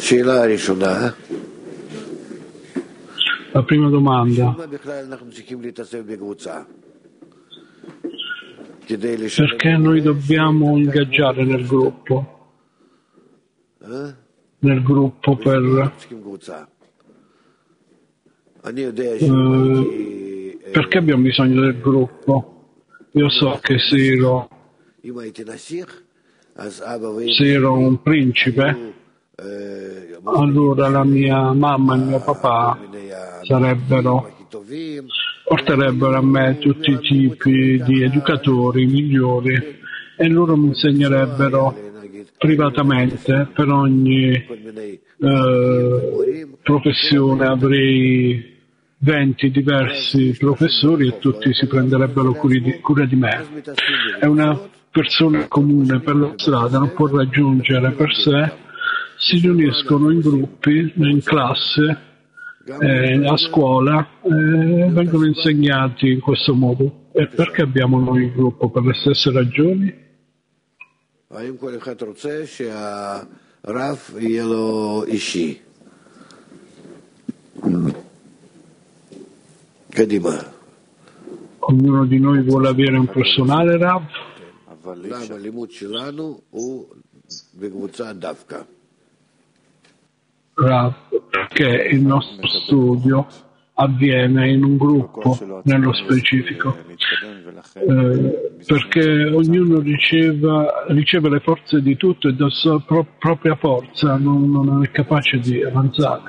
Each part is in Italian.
La prima domanda: perché noi dobbiamo ingaggiare nel gruppo? Nel gruppo perché abbiamo bisogno del gruppo? Io so che se ero un principe, allora la mia mamma e il mio papà porterebbero a me tutti i tipi di educatori migliori e loro mi insegnerebbero privatamente. Per ogni professione avrei 20 diversi professori e tutti si prenderebbero cura di me. È una persona comune per la strada, non può raggiungere per sé, si riuniscono in gruppi, in classe, a scuola, vengono insegnati in questo modo. E perché abbiamo noi il gruppo? Per le stesse ragioni? Ognuno di noi vuole avere un personale Rav? Rav, perché il nostro studio avviene in un gruppo nello specifico, perché ognuno riceve le forze di tutto e da sua propria forza non è capace di avanzare.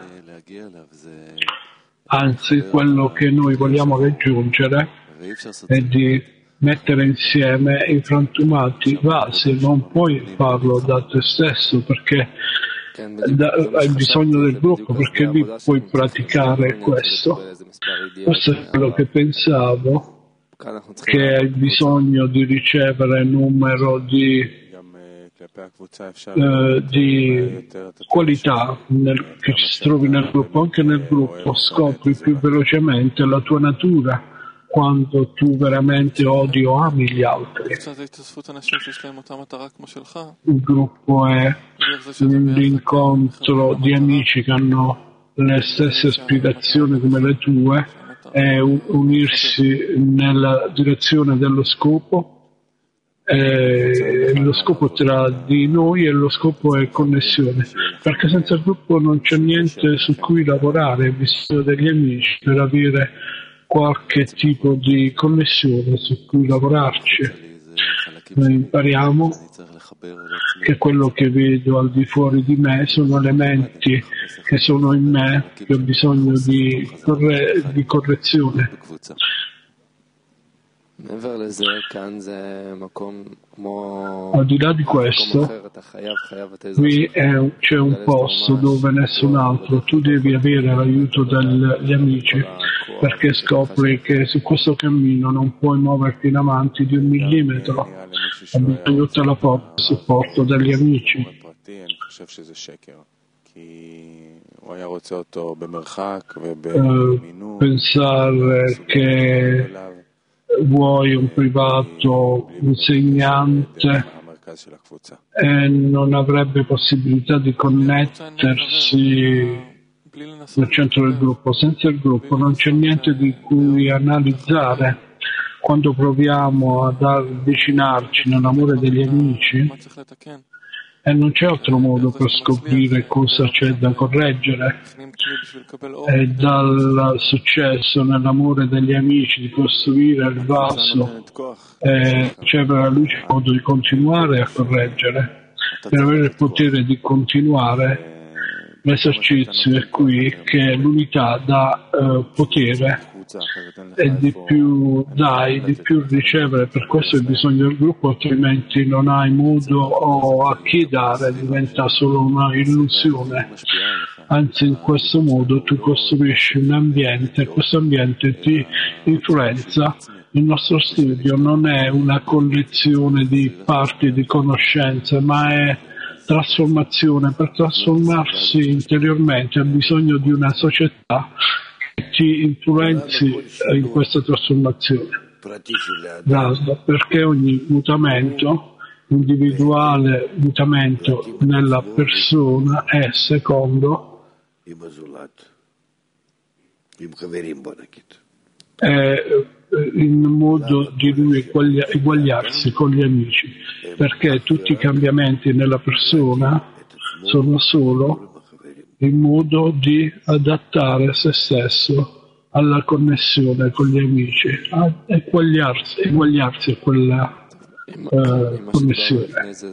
Anzi, quello che noi vogliamo raggiungere è di mettere insieme i frantumati vasi. Non puoi farlo da te stesso, perché hai bisogno del gruppo, perché lì puoi praticare questo. Questo è quello che pensavo, che hai bisogno di ricevere numero di qualità che si trovi nel gruppo. Anche nel gruppo scopri più velocemente la tua natura quando tu veramente odi o ami gli altri. Il gruppo è l'incontro di amici che hanno le stesse aspirazioni come le tue, è unirsi nella direzione dello scopo. Lo scopo tra di noi e lo scopo è connessione, perché senza il gruppo non c'è niente su cui lavorare, bisogno degli amici per avere qualche tipo di connessione su cui lavorarci. Noi impariamo che quello che vedo al di fuori di me sono elementi che sono in me, che ho bisogno di correzione. Al di là di questo, qui c'è un posto dove nessun altro, tu devi avere l'aiuto degli amici, perché scopri che su questo cammino non puoi muoverti in avanti di 1 millimetro, hai bisogno di tutta la forza e supporto degli amici. Pensare che vuoi un privato insegnante e non avrebbe possibilità di connettersi nel centro del gruppo. Senza il gruppo non c'è niente di cui analizzare. Quando proviamo ad avvicinarci nell'amore degli amici, e non c'è altro modo per scoprire cosa c'è da correggere. E dal successo nell'amore degli amici di costruire il vaso e ricevere la luce, il modo di continuare a correggere. Per avere il potere di continuare, l'esercizio è qui, che l'unità dà potere, e di più dai, di più ricevere. Per questo hai bisogno del gruppo, altrimenti non hai modo o a chi dare, diventa solo una illusione. Anzi, in questo modo tu costruisci un ambiente e questo ambiente ti influenza. Il nostro studio non è una collezione di parti di conoscenze, ma è trasformazione. Per trasformarsi interiormente ha bisogno di una società che ti influenzi in questa trasformazione. Perché ogni mutamento individuale mutamento nella persona e secondo in modo di lui eguagliarsi con gli amici, perché tutti i cambiamenti nella persona sono solo in modo di adattare se stesso alla connessione con gli amici, a eguagliarsi a quella connessione.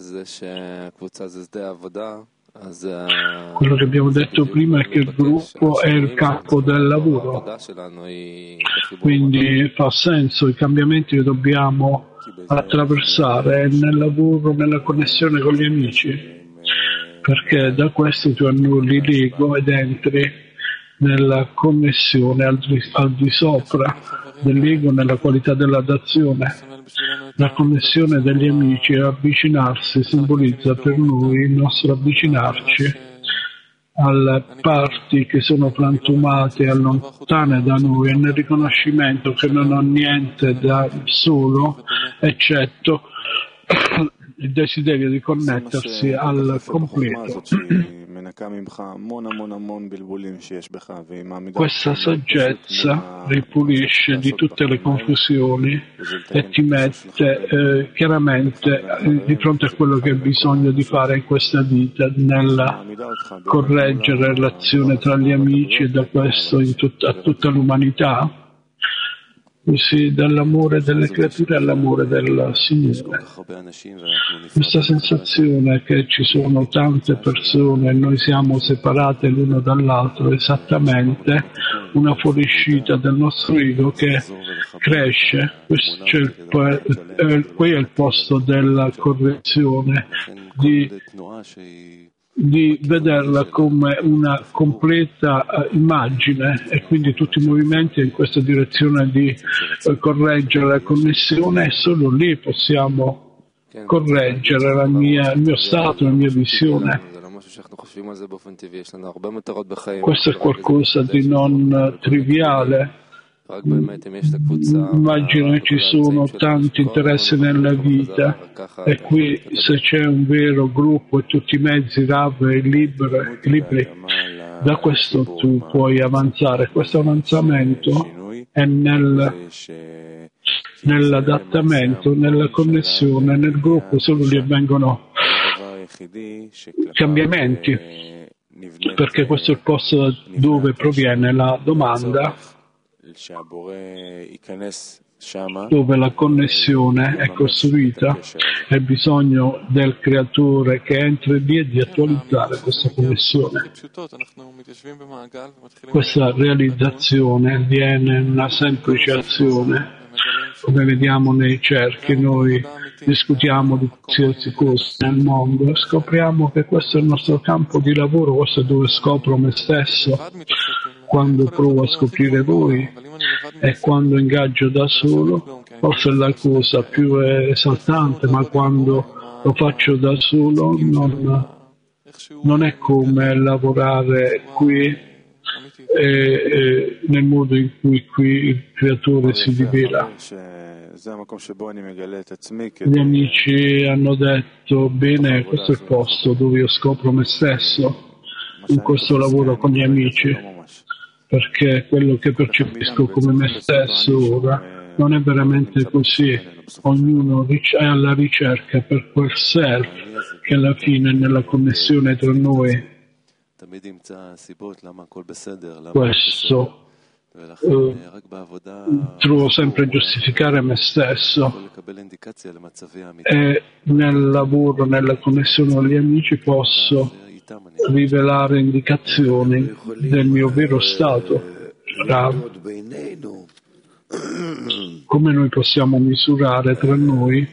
Quello che abbiamo detto prima è che il gruppo è il campo del lavoro, quindi fa senso i cambiamenti che dobbiamo attraversare nel lavoro, nella connessione con gli amici, perché da questo tu annulli l'ego ed entri nella connessione al di sopra dell'ego, nella qualità dell'adazione. La connessione degli amici e avvicinarsi simbolizza per noi il nostro avvicinarci alle parti che sono frantumate e lontane da noi e nel riconoscimento che non ho niente da solo eccetto il desiderio di connettersi al completo. Questa saggezza ripulisce di tutte le confusioni e ti mette chiaramente di fronte a quello che hai bisogno di fare in questa vita, nella correggere l'azione tra gli amici e da questo a tutta l'umanità, così dall'amore delle creature all'amore del Signore. Questa sensazione che ci sono tante persone e noi siamo separate l'uno dall'altro è esattamente una fuoriuscita del nostro ego che cresce. Qui è il posto della correzione, di vederla come una completa immagine e quindi tutti i movimenti in questa direzione di correggere la connessione e solo lì possiamo correggere il mio stato, la mia visione. Questo è qualcosa di non triviale. Immagino che ci sono tanti interessi nella vita e qui se c'è un vero gruppo e tutti i mezzi Rav e libri, da questo tu puoi avanzare. Questo avanzamento è nell'adattamento, nella connessione, nel gruppo solo lì avvengono cambiamenti, perché questo è il posto dove proviene la domanda, dove la connessione è costruita e bisogno del creatore che entra lì e di attualizzare questa connessione. Questa realizzazione avviene in una semplice azione, come vediamo nei cerchi. Noi discutiamo di qualsiasi cosa nel mondo e scopriamo che questo è il nostro campo di lavoro, questo è dove scopro me stesso. Quando provo a scoprire voi e quando ingaggio da solo, forse è la cosa più esaltante, ma quando lo faccio da solo non è come lavorare qui nel modo in cui qui il creatore si rivela. Gli amici hanno detto bene, questo è il posto dove io scopro me stesso in questo lavoro con gli amici, perché quello che percepisco come me stesso ora non è veramente così. Ognuno è alla ricerca per quel self che alla fine è nella connessione tra noi. Questo trovo sempre a giustificare me stesso e nel lavoro, nella connessione con gli amici posso rivelare indicazioni del mio vero stato. Come noi possiamo misurare tra noi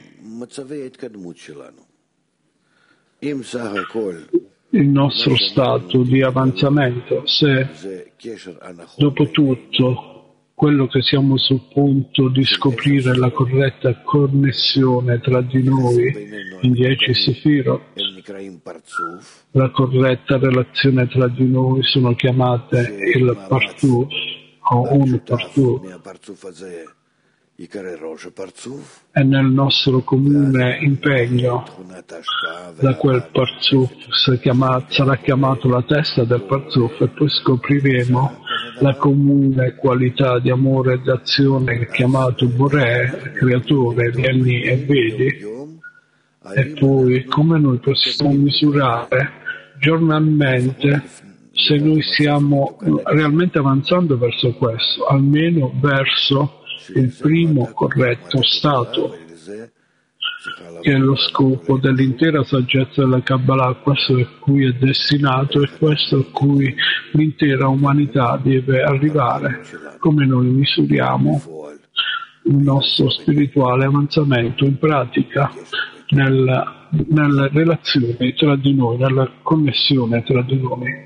il nostro stato di avanzamento, se dopo tutto quello che siamo sul punto di scoprire la corretta connessione tra di noi in 10 Sefirot, la corretta relazione tra di noi sono chiamate il Partuf o un Partuf. e nel nostro comune impegno da quel Parzuf sarà chiamato la testa del Parzuf, e poi scopriremo la comune qualità di amore e d'azione che è chiamato Boré, creatore di anni e vedi. E poi come noi possiamo misurare giornalmente se noi stiamo realmente avanzando verso questo, almeno verso il primo corretto stato, che è lo scopo dell'intera saggezza della Kabbalah, questo a cui è destinato e questo a cui l'intera umanità deve arrivare. Come noi misuriamo il nostro spirituale avanzamento in pratica nelle relazioni tra di noi, nella connessione tra di noi.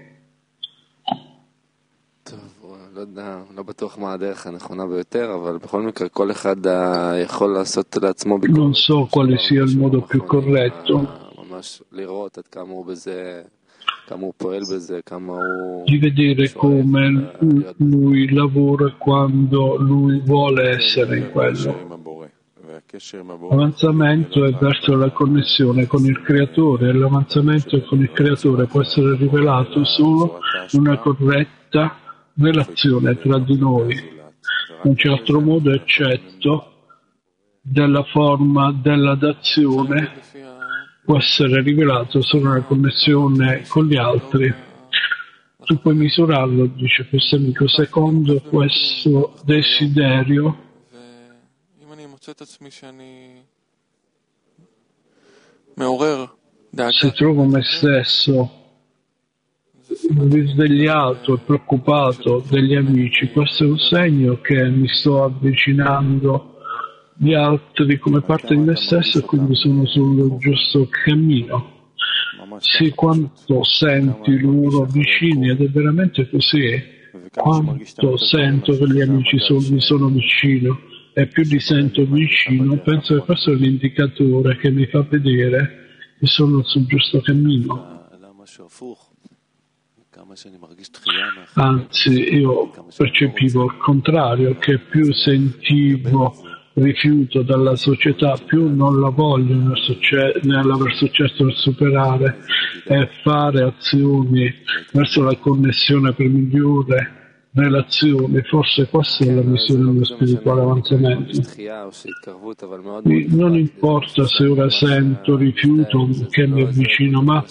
Non so quale sia il modo più corretto di vedere come lui lavora quando lui vuole essere in quello. L'avanzamento è verso la connessione con il Creatore, e l'avanzamento con il Creatore può essere rivelato solo in una corretta relazione tra di noi. Non c'è altro modo eccetto della forma della dazione, può essere rivelato solo nella connessione con gli altri. Tu puoi misurarlo, dice questo amico, secondo questo desiderio. Se trovo me stesso risvegliato e preoccupato degli amici, questo è un segno che mi sto avvicinando gli altri come parte di me stesso e quindi sono sul giusto cammino. Sì, quanto senti loro vicini, ed è veramente così, quanto sento che gli amici mi sono vicino e più li sento vicino, penso che questo è l'indicatore che mi fa vedere che sono sul giusto cammino. Anzi, io percepivo il contrario, che più sentivo rifiuto dalla società, più non la voglio nell'aver successo nel superare e fare azioni verso la connessione per migliore relazioni. Forse questa è la missione dello spirituale avanzamento. Non importa se ora sento rifiuto che mi avvicino, ma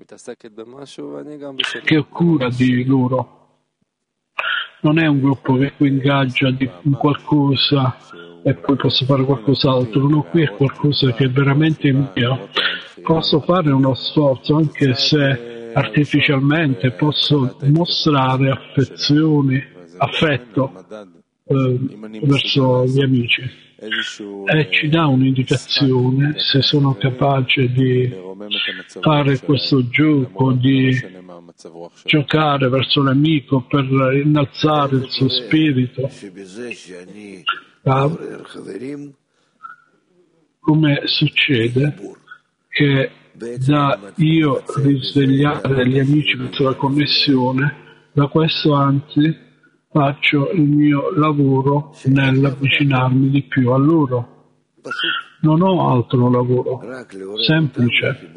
che ho cura di loro. Non è un gruppo che qui ingaggia in qualcosa e poi posso fare qualcos'altro. No, qui è qualcosa che è veramente mio. Posso fare uno sforzo, anche se artificialmente posso mostrare affetto verso gli amici, e ci dà un'indicazione se sono capace di fare questo gioco, di giocare verso l'amico per innalzare il suo spirito. Come succede che da io risvegliare gli amici verso la connessione, da questo anzi faccio il mio lavoro nell'avvicinarmi di più a loro. Non ho altro lavoro, semplice,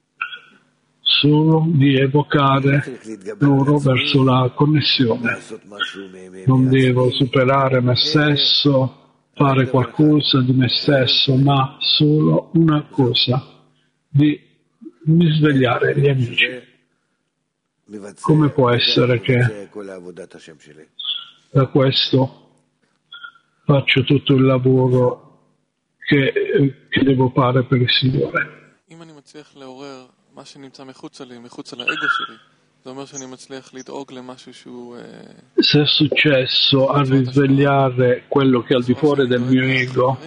solo di evocare loro verso la connessione. Non devo superare me stesso, fare qualcosa di me stesso, ma solo una cosa, di risvegliare gli amici. Come può essere che da questo faccio tutto il lavoro che devo fare per il Signore? Se è successo a risvegliare quello che è al di fuori del mio ego,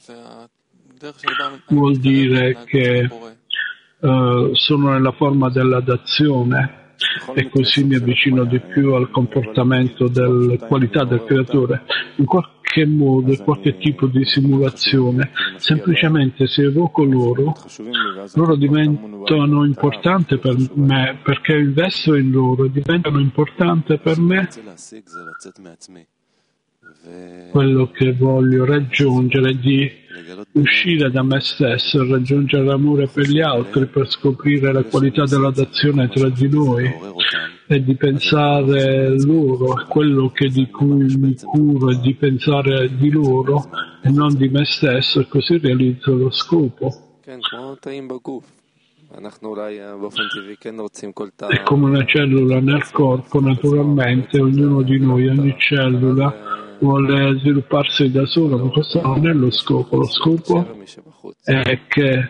vuol dire che sono nella forma della dazione, e così mi avvicino di più al comportamento della qualità del creatore. In qualche modo, in qualche tipo di simulazione, semplicemente se evoco loro diventano importanti per me, perché investo in loro, diventano importanti per me, quello che voglio raggiungere è di uscire da me stesso e raggiungere l'amore per gli altri, per scoprire la qualità della dazione tra di noi e di pensare loro, quello di cui mi curo è di pensare di loro e non di me stesso, e così realizzo lo scopo. È come una cellula nel corpo, naturalmente, ognuno di noi, ogni cellula vuole svilupparsi da solo, ma questo non è lo scopo. Lo scopo è che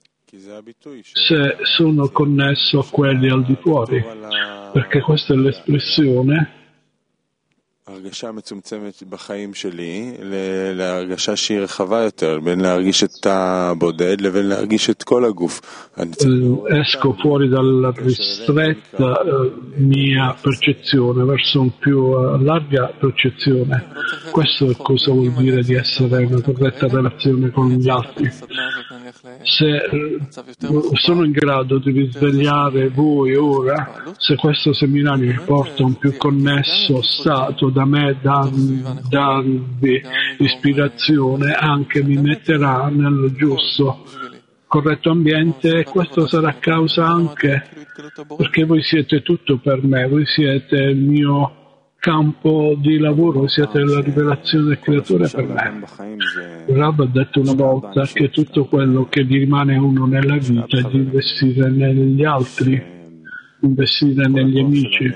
se sono connesso a quelli al di fuori, perché questa è l'espressione הרגשה מצומצמת בחיים שלי להרגשה שהיא רחבה יותר, בין להרגיש את הבודד לבין להרגיש את כל הגוף. Esco fuori dalla ristretta mia percezione verso un più larga percezione. Questo è cosa vuol dire di essere in una corretta relazione con gli altri. Se sono in grado di risvegliare voi ora, se questo seminario mi porta a un più connesso stato da me, darvi ispirazione, anche mi metterà nel giusto, corretto ambiente, e questo sarà causa anche perché voi siete tutto per me, voi siete il mio campo di lavoro, voi siete la rivelazione del creatore per me. Rab ha detto una volta che tutto quello che vi rimane uno nella vita è di investire negli altri, investire negli amici.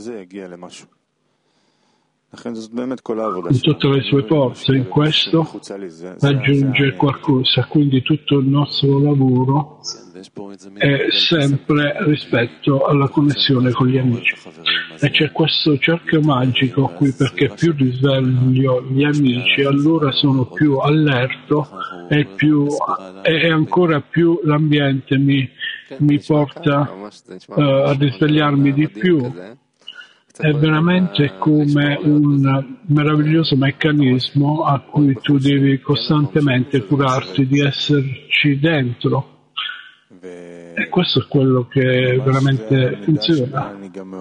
In tutte le sue forze, in questo raggiunge qualcosa, quindi tutto il nostro lavoro è sempre rispetto alla connessione con gli amici. E c'è questo cerchio magico qui, perché più risveglio gli amici, allora sono più allerto e ancora più l'ambiente mi porta a risvegliarmi di più. È veramente come un meraviglioso meccanismo a cui tu devi costantemente curarti di esserci dentro. E questo è quello che veramente funziona.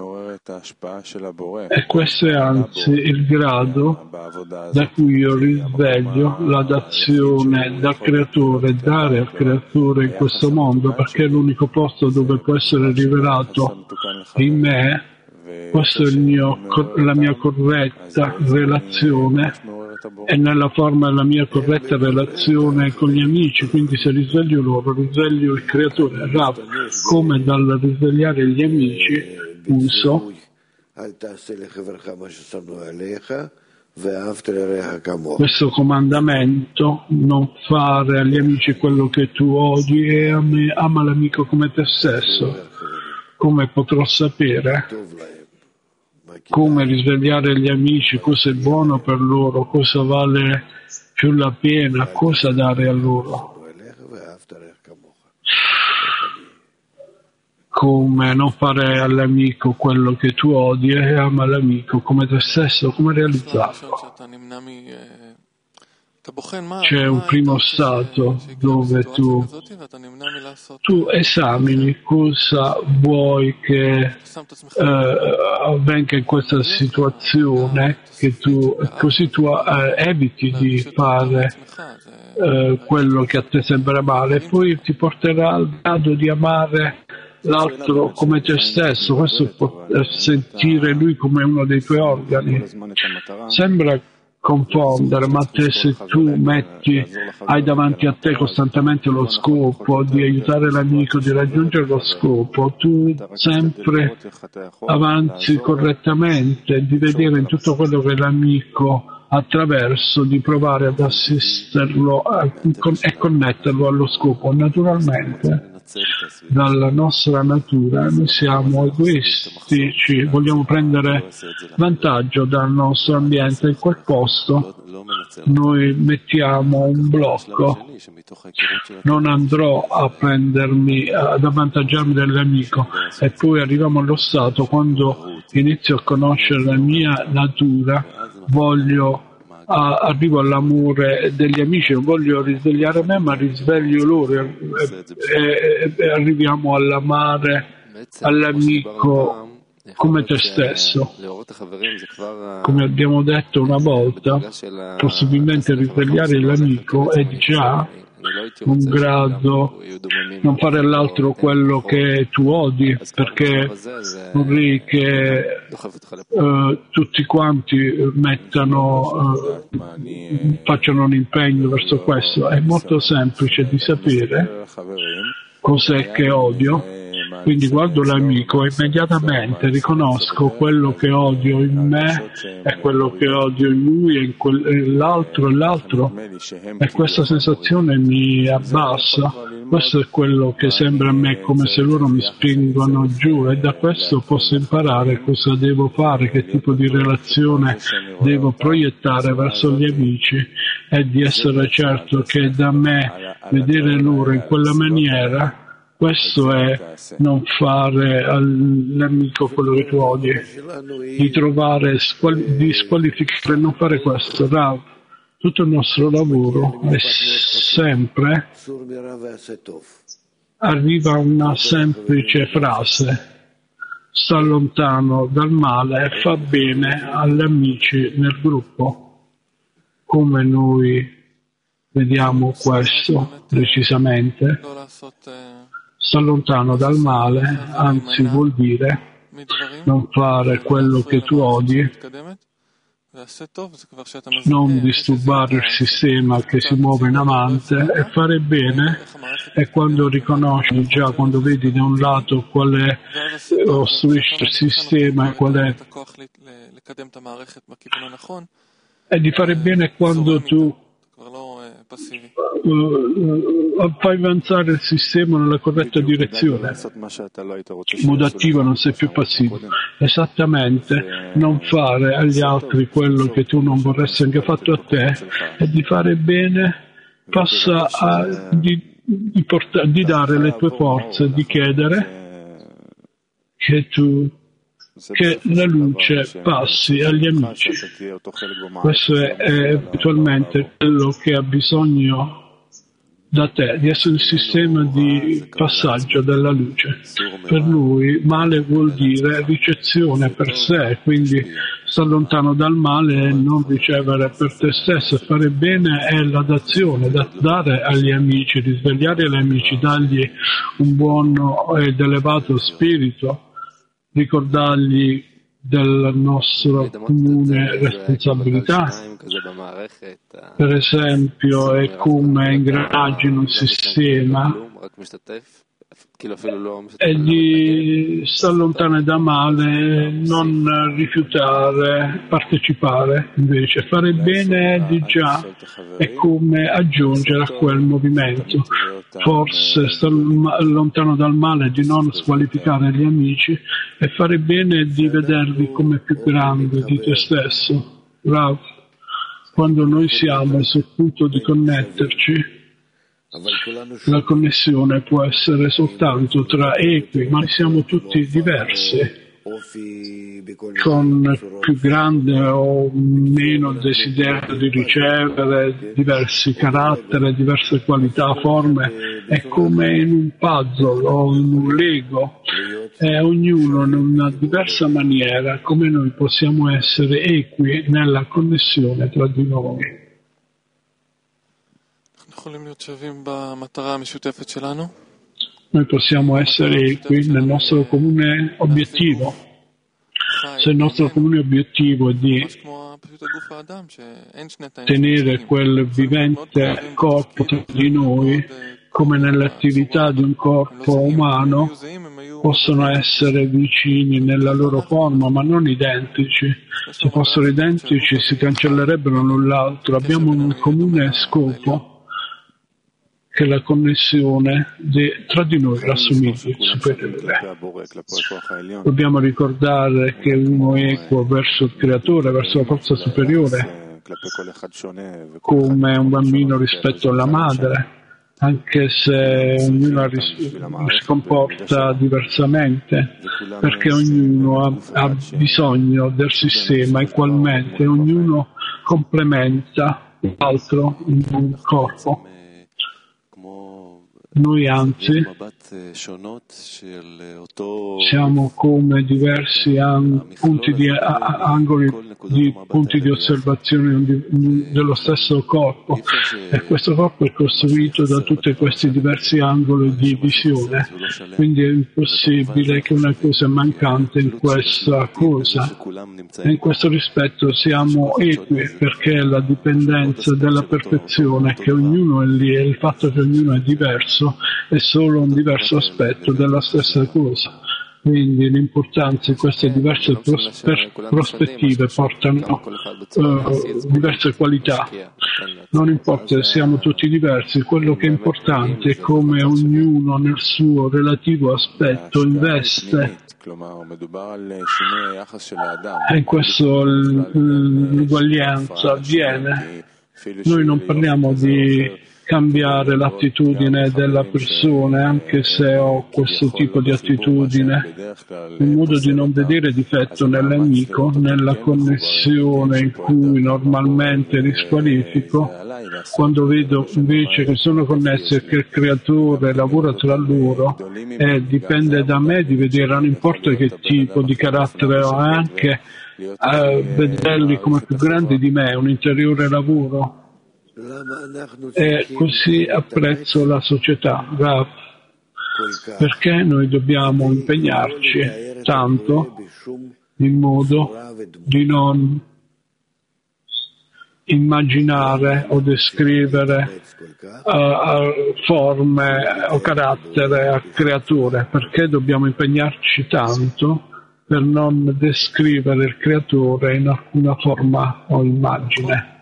E questo è anzi il grado da cui io risveglio la dazione dal creatore, dare al creatore in questo mondo, perché è l'unico posto dove può essere rivelato in me. Questa è la mia corretta relazione e nella forma della mia corretta relazione con gli amici, quindi se risveglio loro, risveglio il creatore. Rav, come dal risvegliare gli amici uso questo comandamento: non fare agli amici quello che tu odi e ama l'amico come te stesso. Come potrò sapere come risvegliare gli amici, cosa è buono per loro, cosa vale più la pena, cosa dare a loro? Come non fare all'amico quello che tu odi e ama l'amico come te stesso, come realizzarlo? C'è un primo stato dove tu esamini cosa vuoi che avvenga in questa situazione, così tu eviti di fare quello che a te sembra male, e poi ti porterà al grado di amare l'altro come te stesso. Questo può sentire lui come uno dei tuoi organi. Sembra confondere, ma se tu hai davanti a te costantemente lo scopo di aiutare l'amico, di raggiungere lo scopo, tu sempre avanzi correttamente, di vedere in tutto quello che l'amico attraverso, di provare ad assisterlo e connetterlo allo scopo. Naturalmente, dalla nostra natura noi siamo egoistici, vogliamo prendere vantaggio dal nostro ambiente. In quel posto noi mettiamo un blocco: non andrò ad avvantaggiarmi dell'amico, e poi arriviamo allo stato quando inizio a conoscere la mia natura, arrivo all'amore degli amici, non voglio risvegliare me, ma risveglio loro, e arriviamo all'amare all'amico come te stesso. Come abbiamo detto una volta, possibilmente risvegliare l'amico è già un grado, non fare all'altro quello che tu odi, perché vorrei che tutti quanti facciano un impegno verso questo. È molto semplice di sapere cos'è che odio. Quindi guardo l'amico e immediatamente riconosco quello che odio in me e quello che odio in lui e l'altro e l'altro, e questa sensazione mi abbassa. Questo è quello che sembra a me come se loro mi spingono giù, e da questo posso imparare cosa devo fare, che tipo di relazione devo proiettare verso gli amici, e di essere certo che da me vedere loro in quella maniera. Questo è non fare all'amico quello che tu odi, di trovare, di squalificare, non fare questo. Rav, tutto il nostro lavoro è sempre arriva a una semplice frase: sta lontano dal male e fa bene agli amici nel gruppo. Come noi vediamo questo precisamente? Sta lontano dal male, anzi vuol dire non fare quello che tu odi, non disturbare il sistema che si muove in avanti, e fare bene. E quando riconosci già, quando vedi da un lato qual è ostruisce il sistema e qual è, e di fare bene quando tu fai avanzare il sistema nella corretta direzione, in modo attivo, non sei più passivo. Esattamente, non fare agli altri quello che tu non vorresti anche fatto a te, e di fare bene passa di dare le tue forze, di chiedere che la luce passi agli amici. Questo è eventualmente quello che ha bisogno da te, di essere il sistema di passaggio della luce. Per lui male vuol dire ricezione per sé, quindi sta lontano dal male e non ricevere per te stesso. Fare bene è la dazione, da dare agli amici, risvegliare gli amici, dargli un buono ed elevato spirito, ricordargli della nostra comune responsabilità, per esempio, è come ingranaggi in un sistema, e di stare lontano da male, non rifiutare, partecipare, invece fare bene di già è come aggiungere a quel movimento. Forse stare lontano dal male, di non squalificare gli amici, e fare bene di vederli come più grandi di te stesso. Rav, quando noi siamo sul punto di connetterci, la connessione può essere soltanto tra equi, ma siamo tutti diversi, con più grande o meno desiderio di ricevere, diversi caratteri, diverse qualità, forme. È come in un puzzle o in un Lego, e ognuno in una diversa maniera, come noi possiamo essere equi nella connessione tra di noi. Noi possiamo essere equi nel nostro comune obiettivo. Se il nostro comune obiettivo è di tenere quel vivente corpo tra di noi, come nelle attività di un corpo umano, possono essere vicini nella loro forma, ma non identici. Se fossero identici si cancellerebbero l'un l'altro. Abbiamo un comune scopo, che è la connessione tra di noi, rassomigli superiore. Dobbiamo ricordare che uno è equo verso il creatore, verso la forza superiore, come un bambino rispetto alla madre, anche se ognuno si comporta diversamente, perché ognuno ha bisogno del sistema ugualmente, ognuno complementa l'altro in un corpo. Noi anzi siamo come diversi angoli di punti di osservazione dello stesso corpo, e questo corpo è costruito da tutti questi diversi angoli di visione, quindi è impossibile che una cosa è mancante in questa cosa, e in questo rispetto siamo equi, perché la dipendenza della perfezione, che ognuno è lì, e il fatto che ognuno è diverso è solo un diverso aspetto della stessa cosa. Quindi l'importanza di queste diverse prospettive portano diverse qualità. Non importa se siamo tutti diversi, quello che è importante è come ognuno nel suo relativo aspetto investe. E in questo l'uguaglianza avviene. Noi non parliamo di cambiare l'attitudine della persona, anche se ho questo tipo di attitudine, un modo di non vedere difetto nell'amico, nella connessione in cui normalmente risqualifico, quando vedo invece che sono connessi e che il creatore lavora tra loro, e dipende da me di vedere, non importa che tipo di carattere ho, anche vederli come più grandi di me, un interiore lavoro. E così apprezzo la società, Rav, perché noi dobbiamo impegnarci tanto in modo di non immaginare o descrivere forme o carattere a creature, perché dobbiamo impegnarci tanto per non descrivere il creatore in alcuna forma o immagine.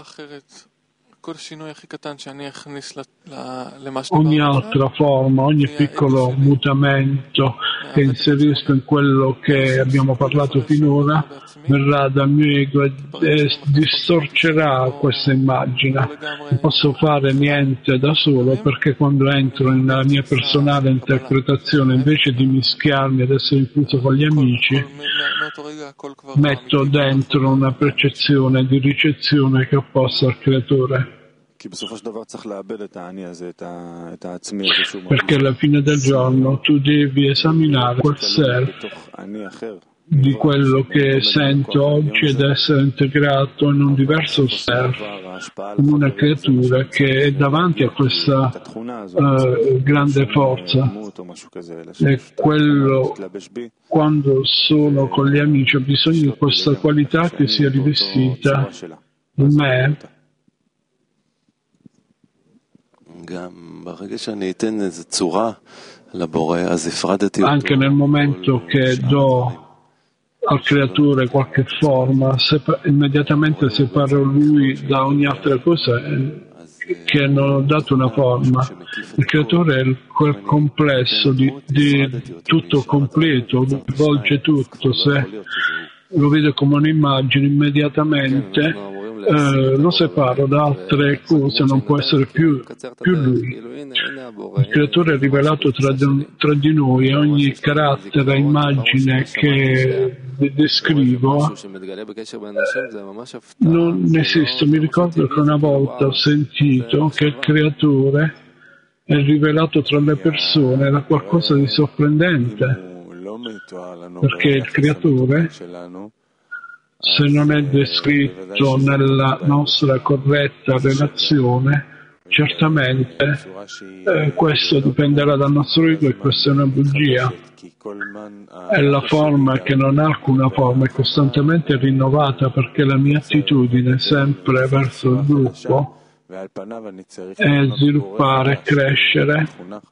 Ogni altra forma, ogni piccolo mutamento che inserisco in quello che abbiamo parlato finora verrà dal mio ego e distorcerà questa immagine. Non posso fare niente da solo, perché quando entro nella mia personale interpretazione, invece di mischiarmi ed essere incluso con gli amici, metto dentro una percezione di ricezione che è opposta al creatore. Perché alla fine del giorno tu devi esaminare quel self di quello che sento oggi ed essere integrato in un diverso self, in una creatura che è davanti a questa grande forza. E quello, quando sono con gli amici, ho bisogno di questa qualità che sia rivestita in me. Anche nel momento che do al creatore qualche forma, immediatamente separo lui da ogni altra cosa che non ho dato una forma. Il creatore è quel complesso di tutto completo, svolge tutto. Se lo vedo come un'immagine, immediatamente lo separo da altre cose, non può essere più lui. Il creatore è rivelato tra di noi, e ogni carattere, immagine che descrivo non esiste. Mi ricordo che una volta ho sentito che il creatore è rivelato tra le persone, era qualcosa di sorprendente, perché il creatore, se non è descritto nella nostra corretta relazione, certamente questo dipenderà dal nostro ego, e questa è una bugia. È la forma che non ha alcuna forma, è costantemente rinnovata, perché la mia attitudine sempre verso il gruppo è sviluppare, crescere.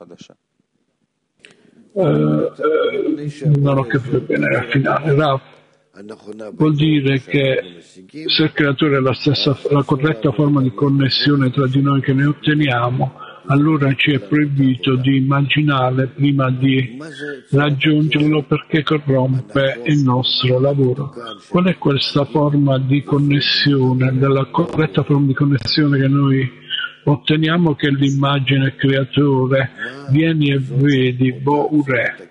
Non ho capito bene al finale. Rav, vuol dire che se il creatore è la corretta forma di connessione tra di noi che ne otteniamo, allora ci è proibito di immaginare prima di raggiungerlo, perché corrompe il nostro lavoro. Qual è questa forma di connessione, della corretta forma di connessione che noi otteniamo, che l'immagine creatore? Vieni e vedi, Bo-Ure.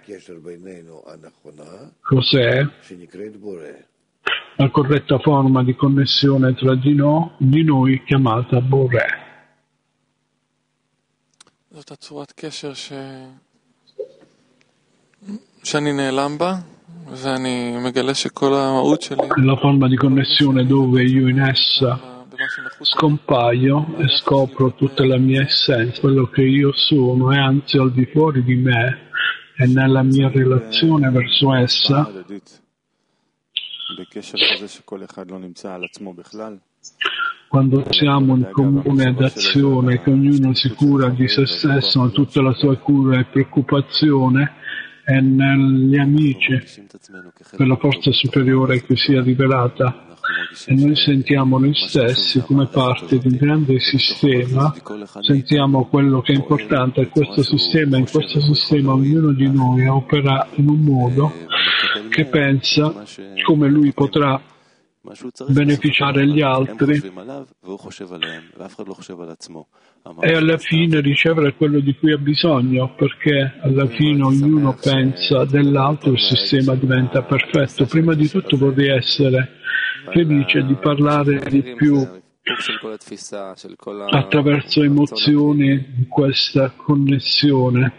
Cos'è? La corretta forma di connessione tra di noi chiamata Boré. la forma di connessione dove io in essa scompaio e scopro tutta la mia essenza, quello che io sono, e anzi al di fuori di me e nella mia relazione verso essa, quando siamo in comune d'azione, che ognuno si cura di se stesso, tutta la sua cura e preoccupazione è negli amici, per la forza superiore che si è rivelata, e noi sentiamo noi stessi come parte di un grande sistema, sentiamo quello che è importante, e questo sistema, in questo sistema ognuno di noi opera in un modo che pensa come lui potrà beneficiare gli altri e alla fine ricevere quello di cui ha bisogno, perché alla fine ognuno pensa dell'altro, il sistema diventa perfetto. Prima di tutto vorrei essere felice di parlare di più attraverso emozioni di questa connessione.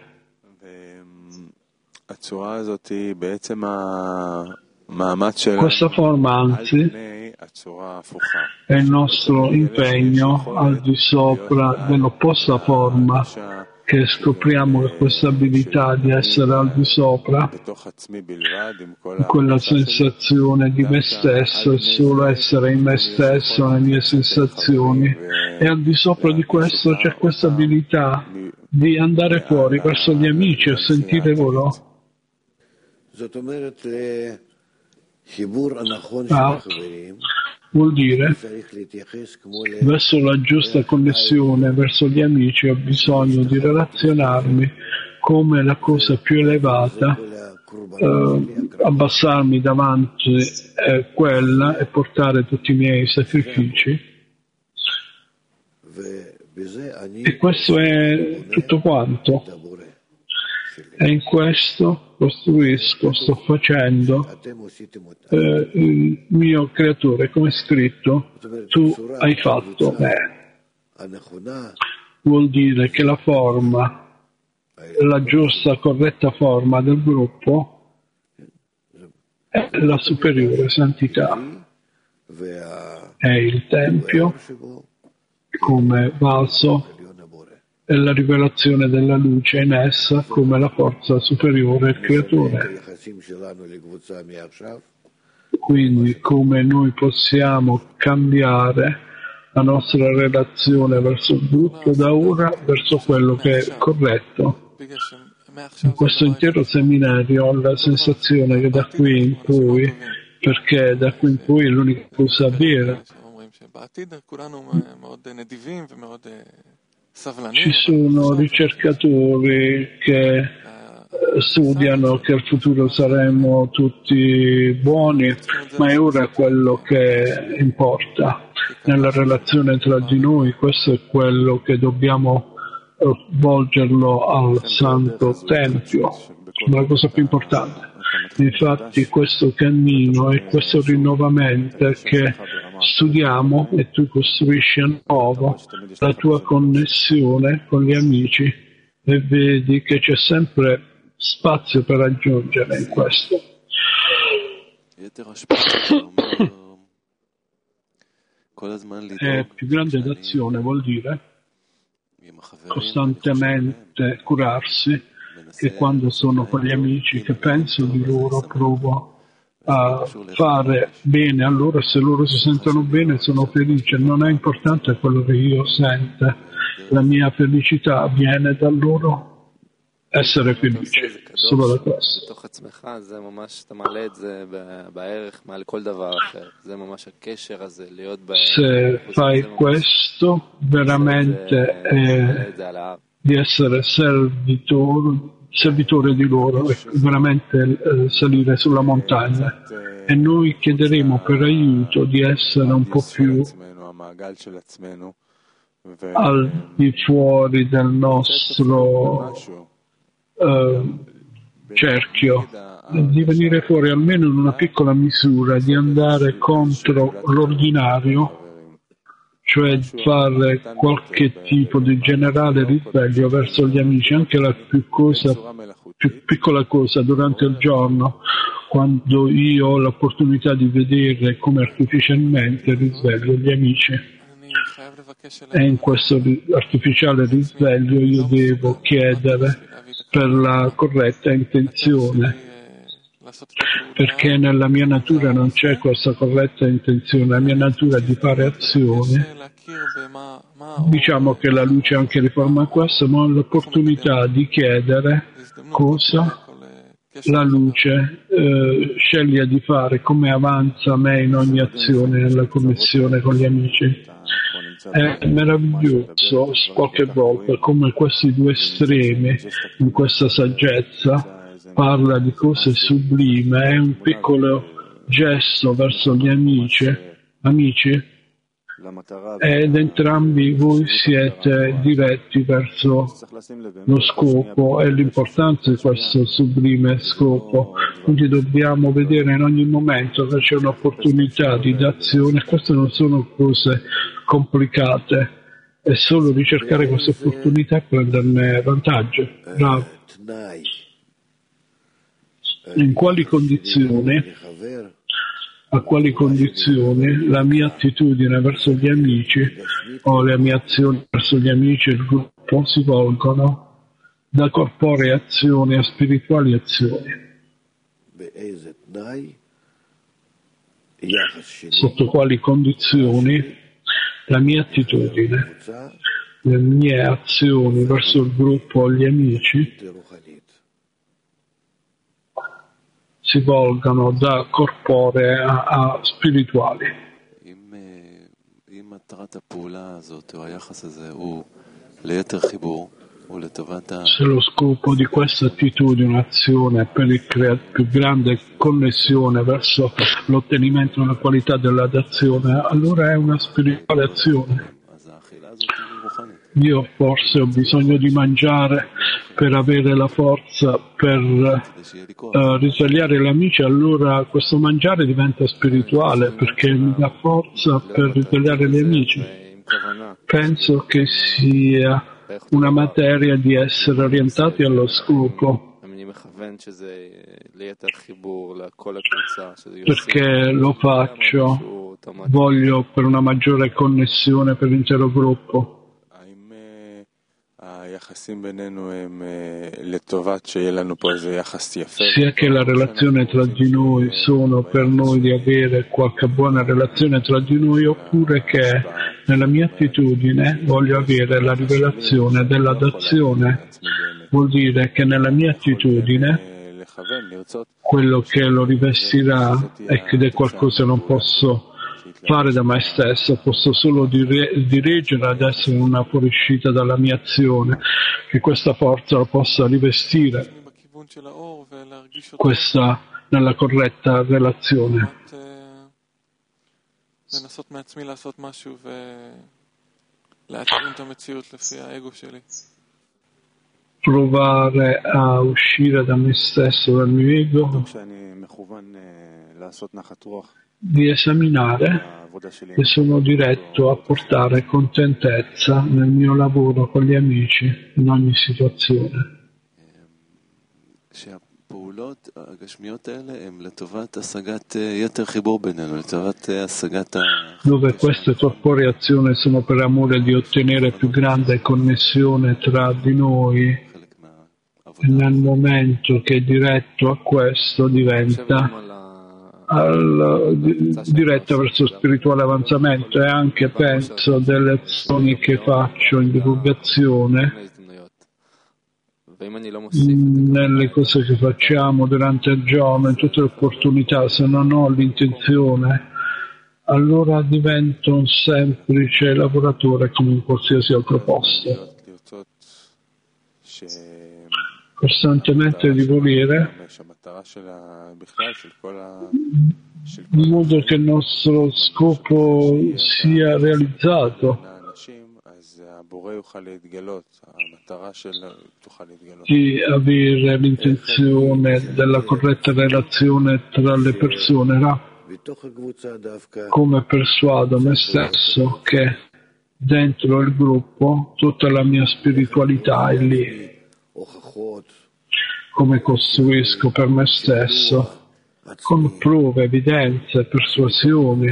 Questa forma, anzi, è il nostro impegno al di sopra dell'opposta forma, che scopriamo che questa abilità di essere al di sopra, quella sensazione di me stesso, e solo essere in me stesso, nelle mie sensazioni, e al di sopra di questo c'è questa abilità di andare fuori verso gli amici e sentire loro. Vuol dire verso la giusta connessione verso gli amici ho bisogno di relazionarmi come la cosa più elevata, abbassarmi davanti a quella e portare tutti i miei sacrifici, e questo è tutto quanto. E in questo costruisco, sto facendo il mio creatore, come è scritto, tu hai fatto me. Vuol dire che la forma, la giusta, corretta forma del gruppo è la superiore santità, è il tempio come vaso e la rivelazione della luce in essa come la forza superiore del creatore. Quindi come noi possiamo cambiare la nostra relazione verso il gruppo da ora verso quello che è corretto. In questo intero seminario ho la sensazione che da qui in poi, perché da qui in poi è l'unica cosa vera, ci sono ricercatori che studiano che al futuro saremo tutti buoni, ma è ora quello che importa nella relazione tra di noi. Questo è quello che dobbiamo volgerlo al Santo Tempio, la cosa più importante. Infatti questo cammino e questo rinnovamento che studiamo, e tu costruisci a nuovo la tua connessione con gli amici e vedi che c'è sempre spazio per raggiungere in questo. E più grande d'azione vuol dire costantemente curarsi, che quando sono con gli amici che penso di loro provo a fare bene a loro, e se loro si sentono bene sono felice. Non è importante quello che io sento, la mia felicità viene dal loro essere felice, solo da questo. Se fai questo veramente di essere servitore di loro, veramente salire sulla montagna, e noi chiederemo per aiuto di essere un po' più al di fuori del nostro cerchio, di venire fuori almeno in una piccola misura, di andare contro l'ordinario, cioè fare qualche tipo di generale risveglio verso gli amici, anche la più piccola cosa durante il giorno, quando io ho l'opportunità di vedere come artificialmente risveglio gli amici. E in questo artificiale risveglio io devo chiedere per la corretta intenzione, perché nella mia natura non c'è questa corretta intenzione, la mia natura è di fare azione. Diciamo che la luce anche riforma questo, ma ho l'opportunità di chiedere cosa la luce sceglie di fare, come avanza me in ogni azione nella connessione con gli amici. È meraviglioso qualche volta come questi due estremi in questa saggezza parla di cose sublime, è un piccolo gesto verso gli amici, ed entrambi voi siete diretti verso lo scopo e l'importanza di questo sublime scopo. Quindi dobbiamo vedere in ogni momento che c'è un'opportunità di d'azione. Queste non sono cose complicate, è solo ricercare queste opportunità e prenderne vantaggio. Bravo. In quali condizioni, a quali condizioni la mia attitudine verso gli amici o le mie azioni verso gli amici e il gruppo si volgono da corporee azioni a spirituali azioni? Sotto quali condizioni la mia attitudine, le mie azioni verso il gruppo o gli amici si volgano da corporea a spirituali. Se lo scopo di questa attitudine, azione per il più grande connessione verso l'ottenimento della qualità dell'adazione, allora è una spirituale azione. Io forse ho bisogno di mangiare per avere la forza per risvegliare gli amici, allora questo mangiare diventa spirituale perché mi dà forza per risvegliare gli amici. Penso che sia una materia di essere orientati allo scopo, perché lo faccio, voglio per una maggiore connessione per l'intero gruppo. Sia che la relazione tra di noi sono per noi di avere qualche buona relazione tra di noi, oppure che nella mia attitudine voglio avere la rivelazione dell'adazione. Vuol dire che nella mia attitudine quello che lo rivestirà è che è qualcosa che non posso fare da me stesso, posso solo dirigere ad essere una fuoriuscita dalla mia azione, che questa forza lo possa rivestire questa nella corretta relazione. Provare a uscire da me stesso, dal mio ego, di esaminare che sono diretto a portare contentezza nel mio lavoro con gli amici in ogni situazione. Dove queste corporee azioni sono per amore di ottenere più grande connessione tra di noi, e nel momento che è diretto a questo diventa diretta verso spirituale avanzamento, e anche penso delle azioni che faccio in divulgazione, nelle cose che facciamo durante il giorno, in tutte le opportunità, se non ho l'intenzione, allora divento un semplice lavoratore come in qualsiasi altro posto. Costantemente di volere, in modo che il nostro scopo sia realizzato, di avere l'intenzione della corretta relazione tra le persone, come persuado me stesso che dentro il gruppo, tutta la mia spiritualità è lì. Come costruisco per me stesso, con prove, evidenze, persuasioni,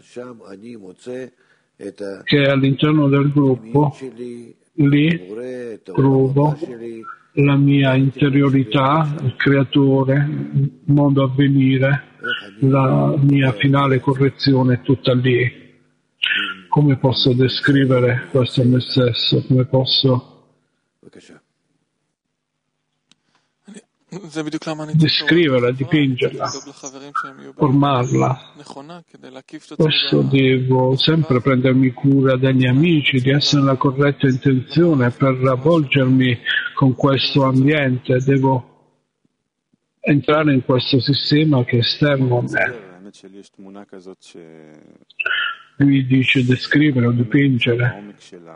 che all'interno del gruppo, lì trovo la mia interiorità, il creatore, il mondo a venire, la mia finale correzione è tutta lì. Come posso descrivere questo a me stesso? Come posso descriverla, dipingerla, formarla? Questo devo sempre prendermi cura degli amici, di essere nella corretta intenzione per avvolgermi con questo ambiente, devo entrare in questo sistema che è esterno a me. Lui dice descrivere o dipingere.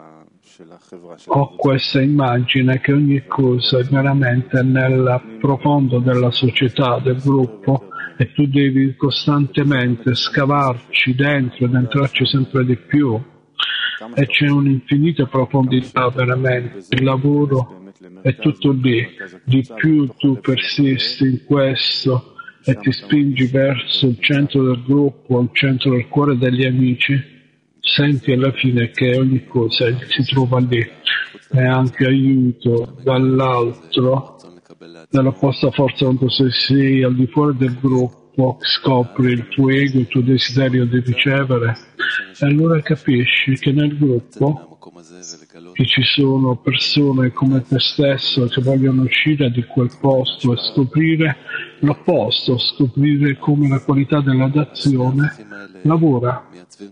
Ho questa immagine che ogni cosa è veramente nel profondo della società, del gruppo, e tu devi costantemente scavarci dentro ed entrarci sempre di più. E c'è un'infinita profondità veramente. Il lavoro è tutto lì. Di più tu persisti in questo e ti spingi verso il centro del gruppo, il centro del cuore degli amici, senti alla fine che ogni cosa si trova lì, e anche aiuto dall'altro, dall'opposta forza quando sei al di fuori del gruppo, scopri il tuo ego, il tuo desiderio di ricevere, e allora capisci che nel gruppo che ci sono persone come te stesso che vogliono uscire di quel posto e scoprire l'opposto, scoprire come la qualità dell'adazione lavora.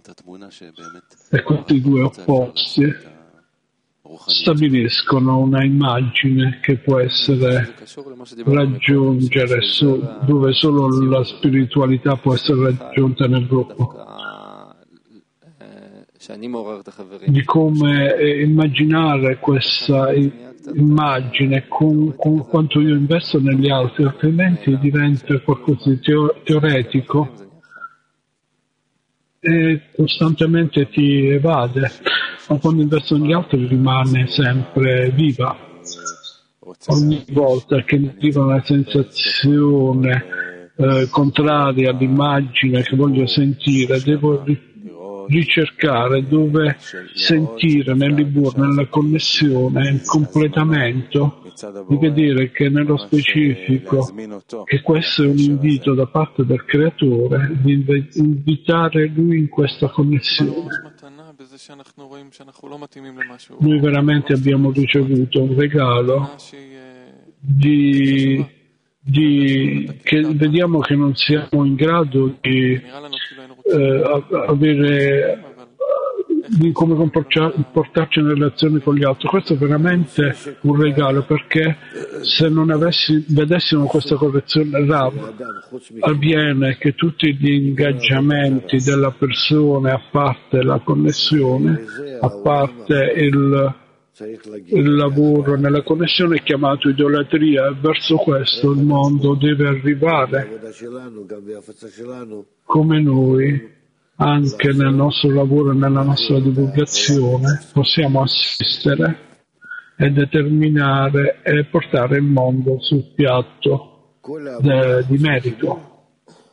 E questi due opposti stabiliscono una immagine che può essere raggiungere dove solo la spiritualità può essere raggiunta nel gruppo. Di come immaginare questa immagine con quanto io investo negli altri, altrimenti diventa qualcosa di teoretico e costantemente ti evade, ma quando investo negli altri rimane sempre viva. Ogni volta che mi arriva una sensazione contraria all'immagine che voglio sentire, devo ricercare dove sentire nel libro, nella connessione, il completamento, di vedere che nello specifico, che questo è un invito da parte del creatore di invitare lui in questa connessione. Noi veramente abbiamo ricevuto un regalo che vediamo che non siamo in grado di avere di come comportarci in relazione con gli altri. Questo è veramente un regalo, perché se non vedessimo questa correzione Rav, avviene che tutti gli ingaggiamenti della persona, a parte la connessione, a parte il lavoro nella connessione, è chiamato idolatria, e verso questo il mondo deve arrivare. Come noi, anche nel nostro lavoro e nella nostra divulgazione, possiamo assistere e determinare e portare il mondo sul piatto di merito.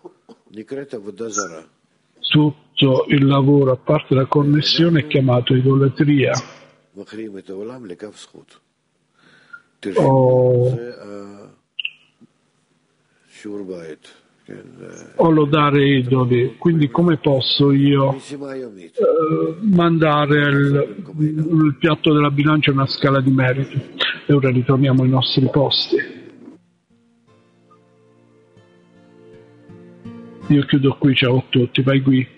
Tutto il lavoro, a parte la connessione, è chiamato idolatria. O lodare idoli. Quindi come posso io mandare il piatto della bilancia a una scala di merito? E ora ritorniamo ai nostri posti. Io chiudo qui, ciao a tutti, vai qui.